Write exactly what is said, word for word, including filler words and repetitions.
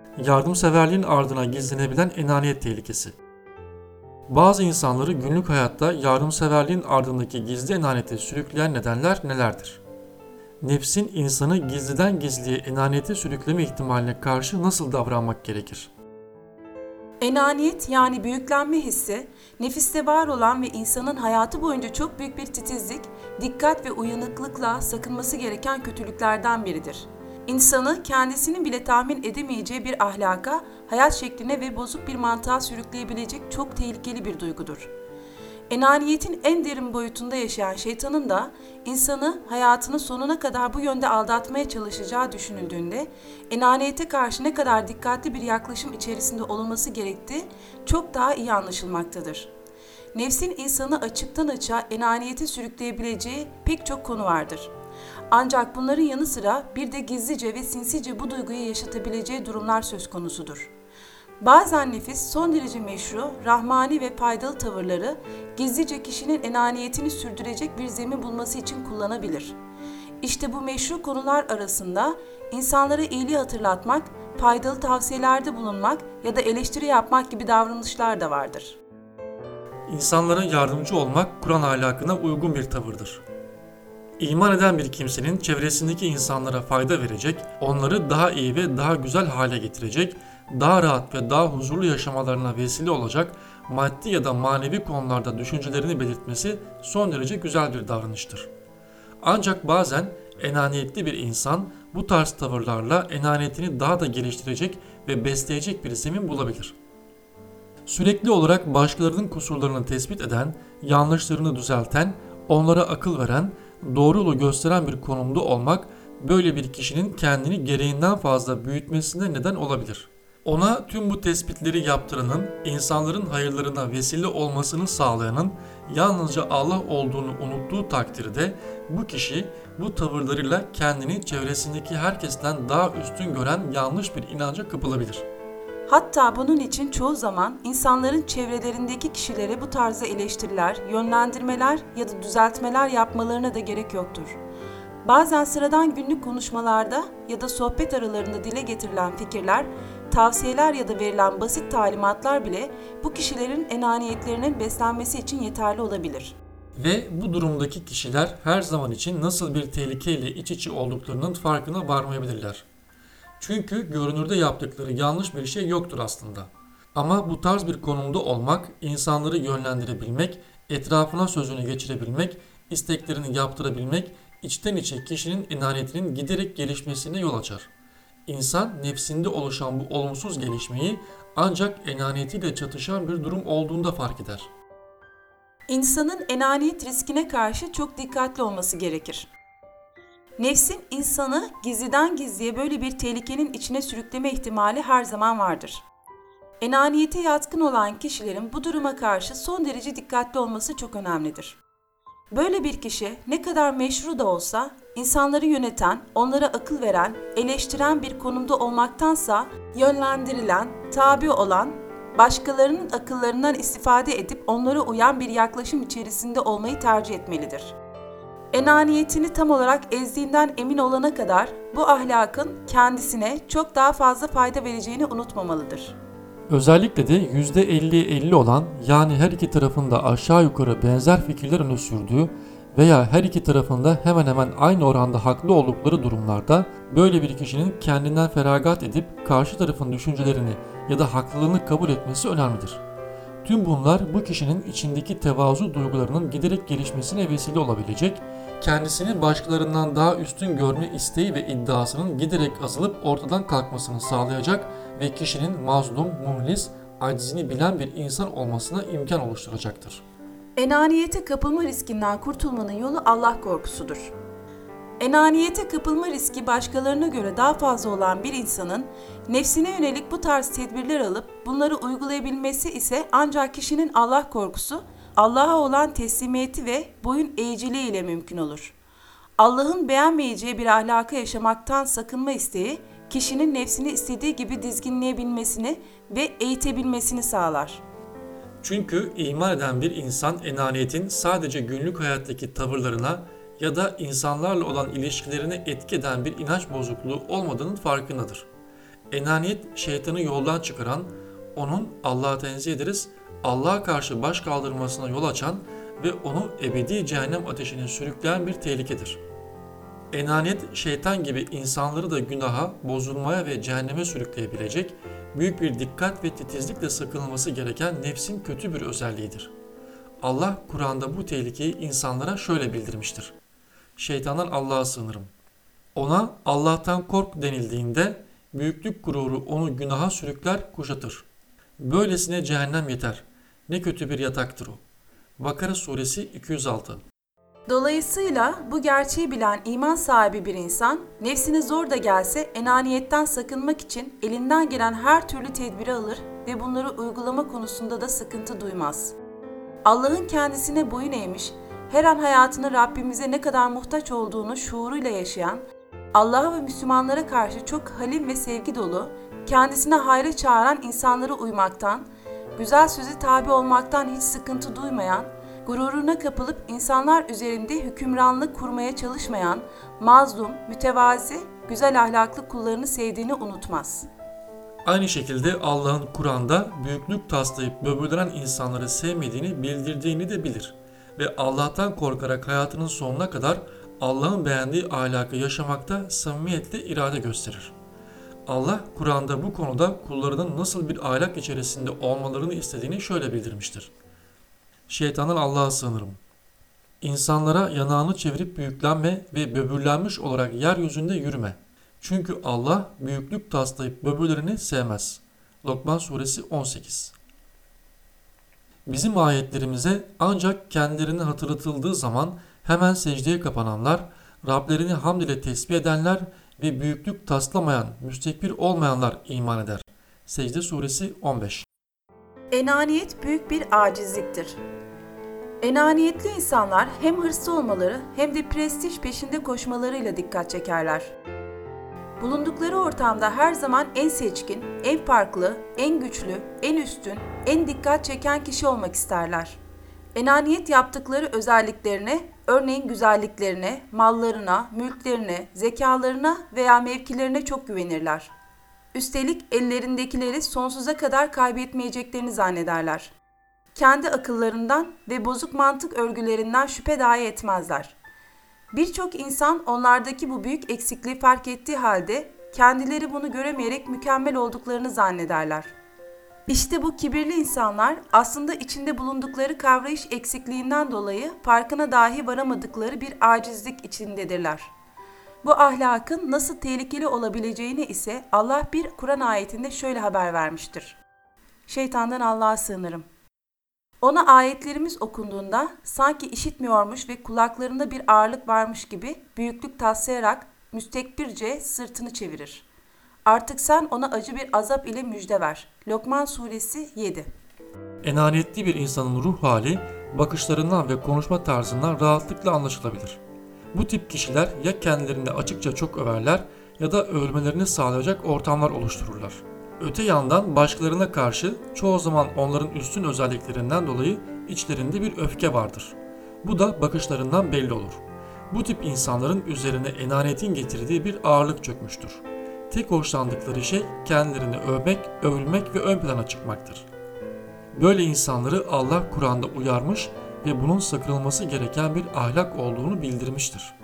Yardımseverliğin ardına gizlenebilen enaniyet tehlikesi. Bazı insanları günlük hayatta yardımseverliğin ardındaki gizli enaniyete sürükleyen nedenler nelerdir? Nefsin insanı gizliden gizliye enaniyete sürükleme ihtimaline karşı nasıl davranmak gerekir? Enaniyet yani büyüklenme hissi, nefiste var olan ve insanın hayatı boyunca çok büyük bir titizlik, dikkat ve uyanıklıkla sakınması gereken kötülüklerden biridir. İnsanı kendisinin bile tahmin edemeyeceği bir ahlaka, hayat şekline ve bozuk bir mantığa sürükleyebilecek çok tehlikeli bir duygudur. Enaniyetin en derin boyutunda yaşayan şeytanın da insanı hayatının sonuna kadar bu yönde aldatmaya çalışacağı düşünüldüğünde enaniyete karşı ne kadar dikkatli bir yaklaşım içerisinde olunması gerektiği çok daha iyi anlaşılmaktadır. Nefsin insanı açıktan açığa enaniyete sürükleyebileceği pek çok konu vardır. Ancak bunların yanı sıra bir de gizlice ve sinsice bu duyguyu yaşatabileceği durumlar söz konusudur. Bazen nefis son derece meşru, rahmani ve faydalı tavırları gizlice kişinin enaniyetini sürdürecek bir zemin bulması için kullanabilir. İşte bu meşru konular arasında insanlara iyiliği hatırlatmak, faydalı tavsiyelerde bulunmak ya da eleştiri yapmak gibi davranışlar da vardır. İnsanlara yardımcı olmak Kur'an ahlakına uygun bir tavırdır. İman eden bir kimsenin çevresindeki insanlara fayda verecek, onları daha iyi ve daha güzel hale getirecek, daha rahat ve daha huzurlu yaşamalarına vesile olacak maddi ya da manevi konularda düşüncelerini belirtmesi son derece güzel bir davranıştır. Ancak bazen enaniyetli bir insan bu tarz tavırlarla enaniyetini daha da geliştirecek ve besleyecek bir zemin bulabilir. Sürekli olarak başkalarının kusurlarını tespit eden, yanlışlarını düzelten, onlara akıl veren, doğru yolu gösteren bir konumda olmak böyle bir kişinin kendini gereğinden fazla büyütmesine neden olabilir. Ona tüm bu tespitleri yaptıranın, insanların hayırlarına vesile olmasını sağlayanın yalnızca Allah olduğunu unuttuğu takdirde bu kişi bu tavırlarıyla kendini çevresindeki herkesten daha üstün gören yanlış bir inanca kapılabilir. Hatta bunun için çoğu zaman insanların çevrelerindeki kişilere bu tarzda eleştiriler, yönlendirmeler ya da düzeltmeler yapmalarına da gerek yoktur. Bazen sıradan günlük konuşmalarda ya da sohbet aralarında dile getirilen fikirler, tavsiyeler ya da verilen basit talimatlar bile bu kişilerin enaniyetlerinin beslenmesi için yeterli olabilir. Ve bu durumdaki kişiler her zaman için nasıl bir tehlikeyle iç içe olduklarının farkına varmayabilirler. Çünkü görünürde yaptıkları yanlış bir şey yoktur aslında. Ama bu tarz bir konumda olmak, insanları yönlendirebilmek, etrafına sözünü geçirebilmek, isteklerini yaptırabilmek, içten içe kişinin enaniyetinin giderek gelişmesine yol açar. İnsan nefsinde oluşan bu olumsuz gelişmeyi ancak enaniyetiyle çatışan bir durum olduğunda fark eder. İnsanın enaniyet riskine karşı çok dikkatli olması gerekir. Nefsin insanı gizliden gizliye böyle bir tehlikenin içine sürükleme ihtimali her zaman vardır. Enaniyete yatkın olan kişilerin bu duruma karşı son derece dikkatli olması çok önemlidir. Böyle bir kişi ne kadar meşru da olsa insanları yöneten, onlara akıl veren, eleştiren bir konumda olmaktansa yönlendirilen, tabi olan, başkalarının akıllarından istifade edip onlara uyan bir yaklaşım içerisinde olmayı tercih etmelidir. Enaniyetini tam olarak ezdiğinden emin olana kadar bu ahlakın kendisine çok daha fazla fayda vereceğini unutmamalıdır. Özellikle de yüzde elliye elli olan, yani her iki tarafında aşağı yukarı benzer fikirler öne sürdüğü veya her iki tarafında hemen hemen aynı oranda haklı oldukları durumlarda böyle bir kişinin kendinden feragat edip karşı tarafın düşüncelerini ya da haklılığını kabul etmesi önemlidir. Tüm bunlar bu kişinin içindeki tevazu duygularının giderek gelişmesine vesile olabilecek, kendisini başkalarından daha üstün görme isteği ve iddiasının giderek azalıp ortadan kalkmasını sağlayacak ve kişinin mazlum, muhlis, aczini bilen bir insan olmasına imkan oluşturacaktır. Enaniyete kapılma riskinden kurtulmanın yolu Allah korkusudur. Enaniyete kapılma riski başkalarına göre daha fazla olan bir insanın nefsine yönelik bu tarz tedbirler alıp bunları uygulayabilmesi ise ancak kişinin Allah korkusu, Allah'a olan teslimiyeti ve boyun eğiciliği ile mümkün olur. Allah'ın beğenmeyeceği bir ahlaka yaşamaktan sakınma isteği, kişinin nefsini istediği gibi dizginleyebilmesini ve eğitebilmesini sağlar. Çünkü iman eden bir insan enaniyetin sadece günlük hayattaki tavırlarına ya da insanlarla olan ilişkilerine etki eden bir inanç bozukluğu olmadığının farkındadır. Enaniyet şeytanı yoldan çıkaran, onun Allah'a tenzih ederiz, Allah'a karşı baş kaldırmasına yol açan ve onu ebedi cehennem ateşine sürükleyen bir tehlikedir. Enaniyet şeytan gibi insanları da günaha, bozulmaya ve cehenneme sürükleyebilecek büyük bir dikkat ve titizlikle sakınılması gereken nefsin kötü bir özelliğidir. Allah Kur'an'da bu tehlikeyi insanlara şöyle bildirmiştir. Şeytandan Allah'a sığınırım. Ona Allah'tan kork denildiğinde büyüklük gururu onu günaha sürükler, kuşatır. Böylesine cehennem yeter. Ne kötü bir yataktır o. Bakara suresi iki yüz altı. Dolayısıyla bu gerçeği bilen iman sahibi bir insan, nefsine zor da gelse enaniyetten sakınmak için elinden gelen her türlü tedbiri alır ve bunları uygulama konusunda da sıkıntı duymaz. Allah'ın kendisine boyun eğmiş, her an hayatını Rabbimize ne kadar muhtaç olduğunu şuuruyla yaşayan, Allah'a ve Müslümanlara karşı çok halim ve sevgi dolu, kendisine hayra çağıran insanlara uymaktan, güzel söze tabi olmaktan hiç sıkıntı duymayan, gururuna kapılıp insanlar üzerinde hükümranlık kurmaya çalışmayan, mazlum, mütevazi, güzel ahlaklı kullarını sevdiğini unutmaz. Aynı şekilde Allah'ın Kur'an'da büyüklük taslayıp böbürlenen insanları sevmediğini bildirdiğini de bilir. Ve Allah'tan korkarak hayatının sonuna kadar Allah'ın beğendiği ahlakı yaşamakta samimiyetle irade gösterir. Allah Kur'an'da bu konuda kullarının nasıl bir ahlak içerisinde olmalarını istediğini şöyle bildirmiştir. Şeytandan Allah'a sığınırım. İnsanlara yanağını çevirip büyüklenme ve böbürlenmiş olarak yeryüzünde yürüme. Çünkü Allah büyüklük taslayıp böbürlerini sevmez. Lokman suresi on sekiz. Bizim ayetlerimize ancak kendilerine hatırlatıldığı zaman hemen secdeye kapananlar, Rablerini hamd ile tesbih edenler ve büyüklük taslamayan, müstekbir olmayanlar iman eder. Secde suresi on beş. Enaniyet büyük bir acizliktir. Enaniyetli insanlar hem hırslı olmaları hem de prestij peşinde koşmalarıyla dikkat çekerler. Bulundukları ortamda her zaman en seçkin, en farklı, en güçlü, en üstün, en dikkat çeken kişi olmak isterler. Enaniyet yaptıkları özelliklerine, örneğin güzelliklerine, mallarına, mülklerine, zekalarına veya mevkilerine çok güvenirler. Üstelik ellerindekileri sonsuza kadar kaybetmeyeceklerini zannederler. Kendi akıllarından ve bozuk mantık örgülerinden şüphe dahi etmezler. Birçok insan onlardaki bu büyük eksikliği fark ettiği halde kendileri bunu göremeyerek mükemmel olduklarını zannederler. İşte bu kibirli insanlar aslında içinde bulundukları kavrayış eksikliğinden dolayı farkına dahi varamadıkları bir acizlik içindedirler. Bu ahlakın nasıl tehlikeli olabileceğini ise Allah bir Kur'an ayetinde şöyle haber vermiştir. Şeytandan Allah'a sığınırım. Ona ayetlerimiz okunduğunda sanki işitmiyormuş ve kulaklarında bir ağırlık varmış gibi büyüklük taslayarak müstekbirce sırtını çevirir. Artık sen ona acı bir azap ile müjde ver. Lokman suresi yedi. Enaniyetli bir insanın ruh hali, bakışlarından ve konuşma tarzından rahatlıkla anlaşılabilir. Bu tip kişiler ya kendilerini açıkça çok överler ya da övülmelerini sağlayacak ortamlar oluştururlar. Öte yandan başkalarına karşı çoğu zaman onların üstün özelliklerinden dolayı içlerinde bir öfke vardır. Bu da bakışlarından belli olur. Bu tip insanların üzerine enaniyetin getirdiği bir ağırlık çökmüştür. Tek hoşlandıkları şey kendilerini övmek, övülmek ve ön plana çıkmaktır. Böyle insanları Allah Kur'an'da uyarmış ve bunun sakınılması gereken bir ahlak olduğunu bildirmiştir.